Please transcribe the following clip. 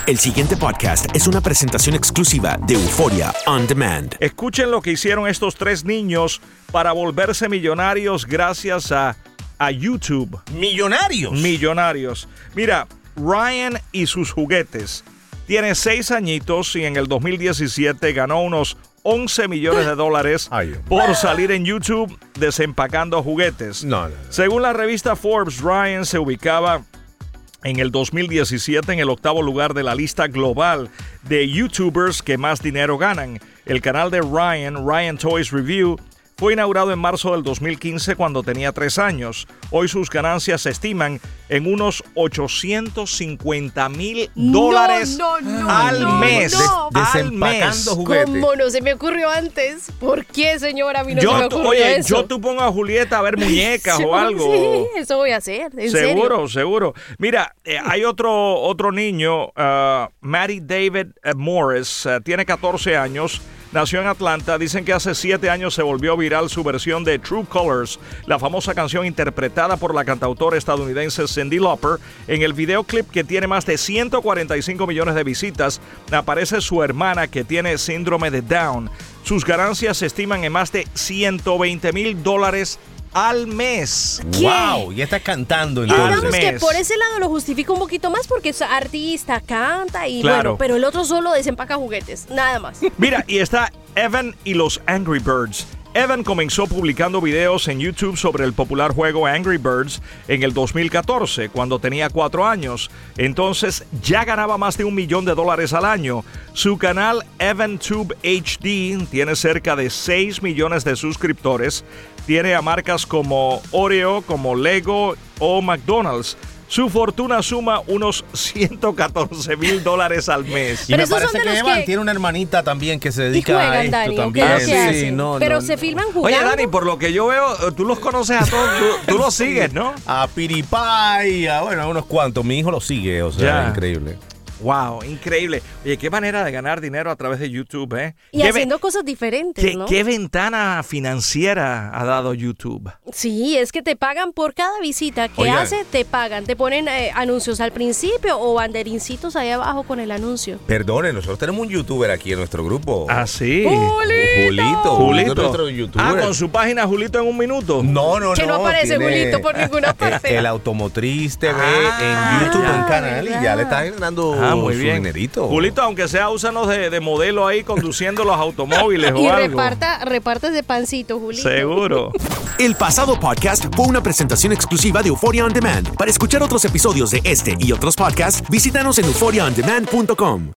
El siguiente podcast es una presentación exclusiva de Euphoria On Demand. Escuchen lo que hicieron estos 3 niños para volverse millonarios gracias a YouTube. ¿Millonarios? Mira, Ryan y sus juguetes. Tiene 6 añitos y en el 2017 ganó unos $11 millones por salir en YouTube desempacando juguetes. No. Según la revista Forbes, Ryan se ubicaba en el 2017 en el 8º lugar de la lista global de YouTubers que más dinero ganan. El canal de Ryan Toys Review, fue inaugurado en marzo del 2015 cuando tenía 3 años. Hoy sus ganancias se estiman en unos $850,000 al mes. Desempacando juguetes. ¿Cómo no se me ocurrió antes? ¿Por qué, señora? A mí no se me ocurrió eso. Yo pongo a Julieta a ver muñecas o algo. Sí, eso voy a hacer. ¿En serio? Seguro. Mira, hay otro niño, Matty David Morris, tiene 14 años. Nació en Atlanta. Dicen que hace 7 años se volvió viral su versión de True Colors, la famosa canción interpretada por la cantautora estadounidense Cyndi Lauper. En el videoclip, que tiene más de 145 millones de visitas, aparece su hermana, que tiene síndrome de Down. Sus ganancias se estiman en más de $120,000 al mes. ¿Qué? ¡Wow! Ya está cantando entonces. Digamos que por ese lado lo justifico un poquito más porque es artista, canta y claro. Bueno, pero el otro solo desempaca juguetes, nada más. Mira, y está Evan y los Angry Birds. Evan comenzó publicando videos en YouTube sobre el popular juego Angry Birds en el 2014, cuando tenía 4 años. Entonces ya ganaba más de $1 millón al año. Su canal EvanTube HD tiene cerca de 6 millones de suscriptores. Tiene a marcas como Oreo, como Lego o McDonald's. Su fortuna suma unos $114,000 al mes. Y me parece que Evan tiene una hermanita también que se dedica a esto Dani, también. Sí, pero se filman jugando. Oye, Dani, por lo que yo veo, tú los conoces a todos, tú los sigues, ¿no? A PewDiePie, a unos cuantos. Mi hijo lo sigue, o sea, increíble. Wow, increíble. Oye, qué manera de ganar dinero a través de YouTube, ¿eh? Y haciendo cosas diferentes, ¿no? ¿Qué ventana financiera ha dado YouTube? Sí, es que te pagan por cada visita que hace, te pagan. Te ponen anuncios al principio o banderincitos ahí abajo con el anuncio. Perdone, nosotros tenemos un youtuber aquí en nuestro grupo. ¿Ah, sí? Julito. Nuestro youtuber. Con su página Julito en un minuto. No. Que no aparece Julito por ninguna parte. El Automotriz TV en YouTube, en canal, y ya le está generando muy su bien. dinerito. Julito, aunque sea, úsanos de modelo ahí conduciendo los automóviles o algo. Y reparta ese pancito, Julito. Seguro. El pasado podcast fue una presentación exclusiva de Euphoria On Demand. Para escuchar otros episodios de este y otros podcasts, visítanos en euphoriaondemand.com.